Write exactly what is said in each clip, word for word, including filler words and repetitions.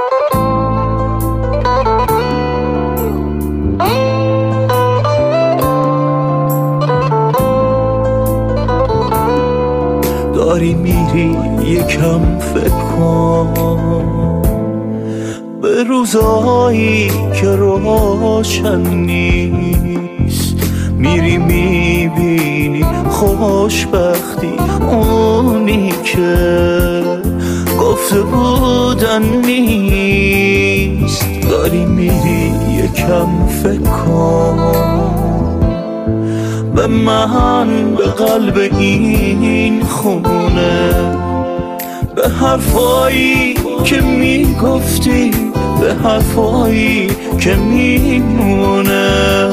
داری میری یکم فکر کن به روزایی که روشن نیست، میری میبینی خوشبختی اونی که گفته بودن نیست. داری میری یکم فکر کن به من، به قلب این خونه، به حرفایی که میگفتی، به حرفایی که میمونه.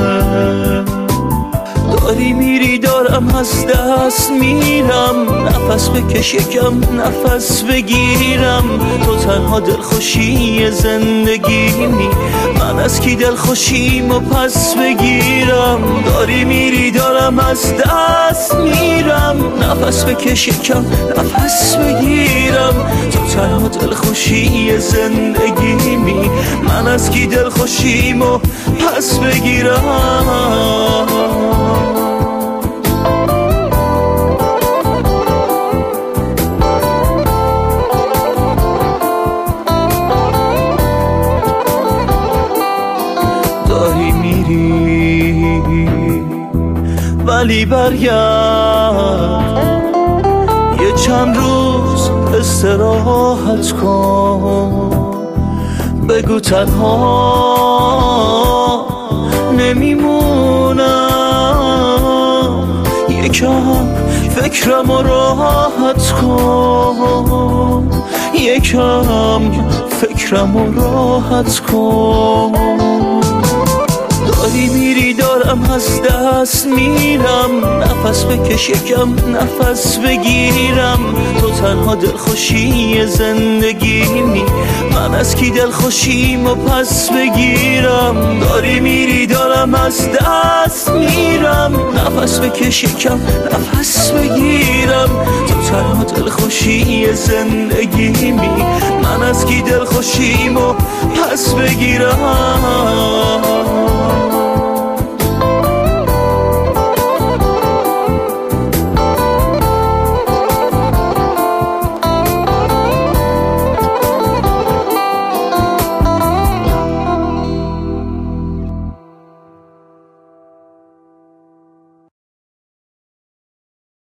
داری میری دارم از دست میرم، نفس بکش یکم نفس بگیرم. تو تنها دلخوشی زندگیمی، من از کی دلخوشیمو پس بگیرم. داری میری دارم از دست میرم، نفس بکش یکم نفس بگیرم. تو تنها دلخوشی زندگیمی، من از کی دلخوشیمو پس بگیرم. داری میری ولی برگرد، یه چند روز استراحت کن. بگو تنها نمیمونم، یکم فکرم رو راحت کن، یکم فکرم رو راحت کن. داری میری دارم از دست میرم، نفس بکش یکم نفس بگیرم. تو تنها دلخوشی زندگیمی، من از کی دلخوشیمو پس بگیرم. داری میری دارم از دست میرم، نفس بکش یکم نفس بگیرم. تو تنها دلخوشی زندگیمی، من از کی دلخوشیمو پس بگیرم.